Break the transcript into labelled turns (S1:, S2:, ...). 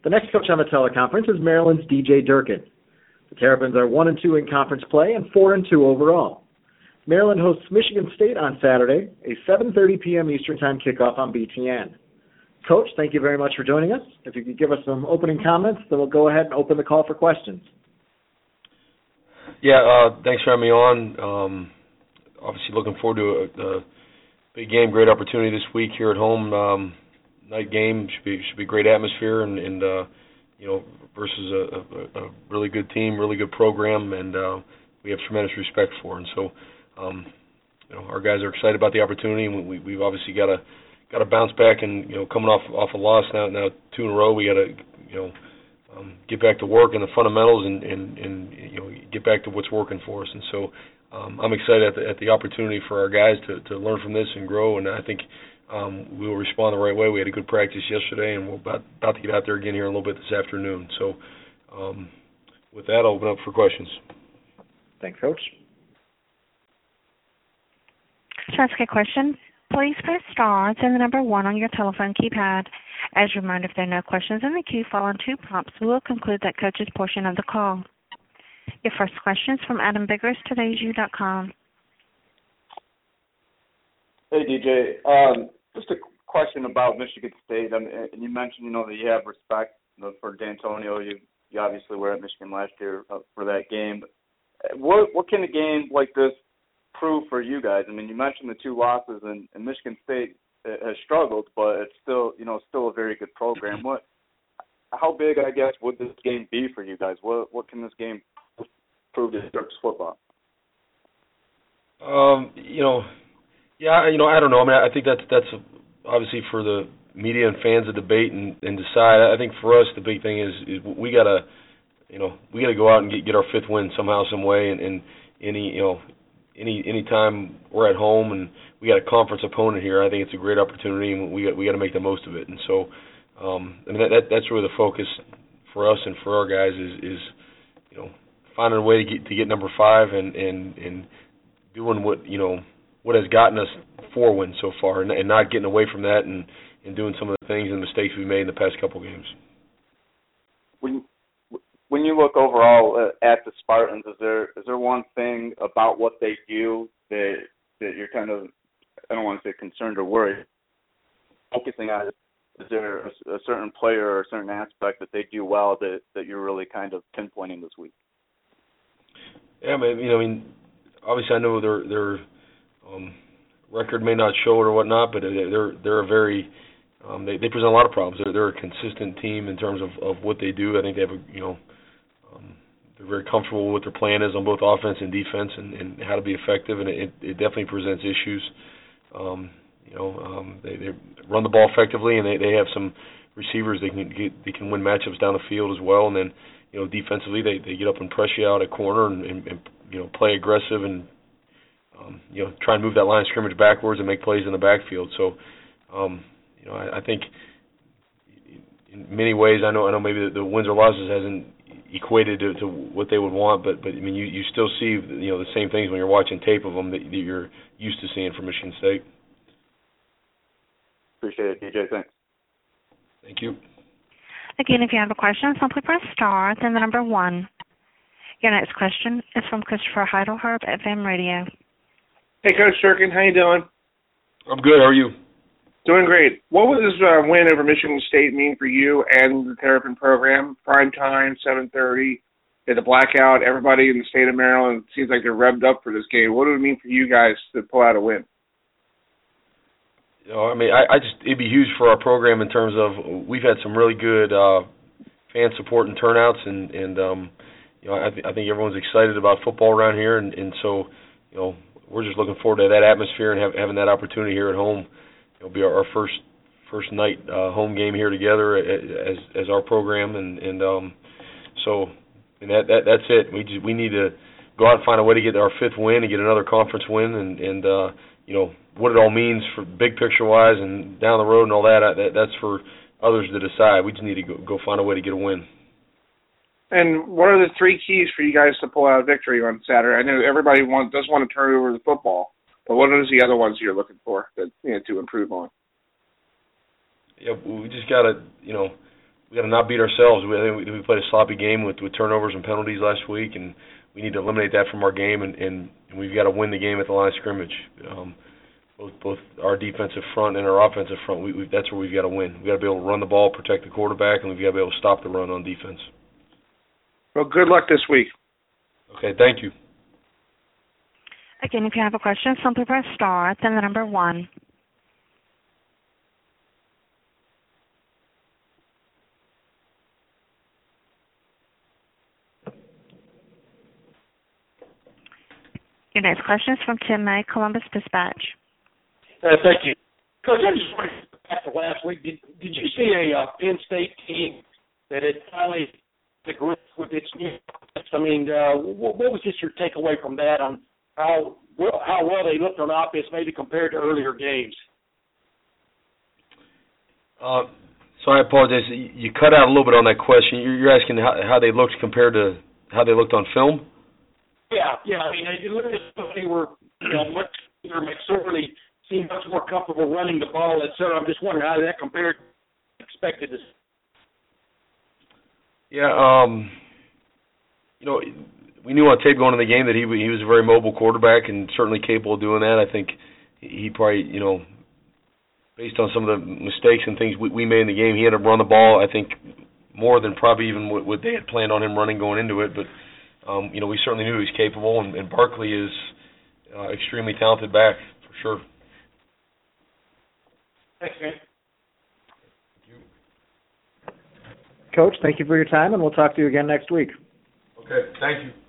S1: The next coach on the teleconference is Maryland's DJ Durkin. The Terrapins are 1-2 in conference play and 4-2 overall. Maryland hosts Michigan State on Saturday, a 7:30 p.m. Eastern Time kickoff on BTN. Coach, thank you very much for joining us. If you could give us some opening comments, then we'll go ahead and open the call for questions.
S2: Yeah, thanks for having me on. Obviously looking forward to a big game, great opportunity this week here at home. Night game should be great atmosphere and versus a really good team, really good program, and we have tremendous respect for. And so, our guys are excited about the opportunity, and we've obviously got to bounce back. And coming off a loss now 2 in a row, we got to get back to work and the fundamentals and get back to what's working for us. And so, I'm excited at the opportunity for our guys to learn from this and grow. And I think we will respond the right way. We had a good practice yesterday, and we're about to get out there again here in a little bit this afternoon. So with that, I'll open up for questions.
S1: Thanks, Coach.
S3: To ask a question, please press star, then the number 1 on your telephone keypad. As a reminder, if there are no questions in the queue following 2 prompts, we will conclude that coach's portion of the call. Your first question is from Adam Biggers, today'su.com.
S4: Hey, DJ. Just a question about Michigan State. And you mentioned, that you have respect for D'Antonio. You obviously were at Michigan last year for that game. What can a game like this prove for you guys? I mean, you mentioned the 2 losses, and Michigan State has struggled, but it's still a very good program. How big, I guess, would this game be for you guys? What can this game prove to Terps football?
S2: Yeah, I don't know. I mean, I think that's obviously for the media and fans to debate and decide. I think for us, the big thing is we gotta go out and get our 5th win somehow, some way. And any time we're at home and we got a conference opponent here, I think it's a great opportunity, and we got to make the most of it. And so, I mean, that's really the focus for us and for our guys is finding a way to get number 5 and doing what has gotten us 4 wins so far, and not getting away from that and doing some of the things and mistakes we made in the past couple games.
S4: When you look overall at the Spartans, is there one thing about what they do that you're kind of, I don't want to say concerned or worried, focusing on? Is there a certain player or a certain aspect that they do well that you're really kind of pinpointing this week?
S2: Yeah, I mean, obviously I know their record may not show it or whatnot, but they're a very they present a lot of problems. They're a consistent team in terms of what they do. I think they have they're very comfortable with what their plan is on both offense and defense and how to be effective, and it definitely presents issues. They run the ball effectively, and they have some receivers they can win matchups down the field as well. And then defensively they get up and press you out at corner and play aggressive and try and move that line of scrimmage backwards and make plays in the backfield. So, I think in many ways, I know maybe the wins or losses hasn't equated to what they would want, but I mean, you still see the same things when you're watching tape of them that you're used to seeing from Michigan State.
S4: Appreciate it, DJ. Thanks.
S2: Thank you.
S3: Again, if you have a question, simply press star, then the number 1. Your next question is from Christopher Heidelherb at FM Radio.
S5: Hey, Coach Durkin, how you doing?
S2: I'm good. How are you?
S5: Doing great. What would this win over Michigan State mean for you and the Terrapin program? Prime time, 7:30, the blackout. Everybody in the state of Maryland seems like they're revved up for this game. What would it mean for you guys to pull out a win?
S2: I mean, it'd be huge for our program in terms of we've had some really good fan support and turnouts, and I think everyone's excited about football around here, and so we're just looking forward to that atmosphere and having that opportunity here at home. It'll be our first night home game here together as our program, and so that's it. We need to go out and find a way to get our 5th win and get another conference win, and what it all means for big picture wise and down the road and all that's for others to decide. We just need to go find a way to get a win.
S5: And what are the 3 keys for you guys to pull out a victory on Saturday? I know everybody does want to turn over the football, but what are the other ones you're looking for to improve on?
S2: Yeah, we just got to got to not beat ourselves. I think we played a sloppy game with turnovers and penalties last week, and we need to eliminate that from our game, and we've got to win the game at the line of scrimmage. Both our defensive front and our offensive front, that's where we've got to win. We've got to be able to run the ball, protect the quarterback, and we've got to be able to stop the run on defense.
S5: Well, good luck this week.
S2: Okay, thank you.
S3: Again, if you have a question, simply press star, then the number 1. Your next question is from Tim May, Columbus Dispatch.
S6: Thank you. Coach, I just wanted to go back to last week. Did you see a Penn State team that had finally the grip with its new offense? I mean, what was just your takeaway from that on how well they looked on offense, maybe compared to earlier games?
S2: So I apologize. You cut out a little bit on that question. You're asking how they looked compared to how they looked on film?
S6: Yeah. I mean, they were, much McSorley seemed much more comfortable running the ball, et cetera. I'm just wondering how that compared to expected.
S2: Yeah, we knew on tape going into the game that he was a very mobile quarterback and certainly capable of doing that. I think he probably, based on some of the mistakes and things we made in the game, he had to run the ball, I think, more than probably even what they had planned on him running going into it. But, we certainly knew he was capable, and Barkley is extremely talented back, for sure.
S6: Thanks, man.
S1: Coach, thank you for your time, and we'll talk to you again next week.
S2: Okay, thank you.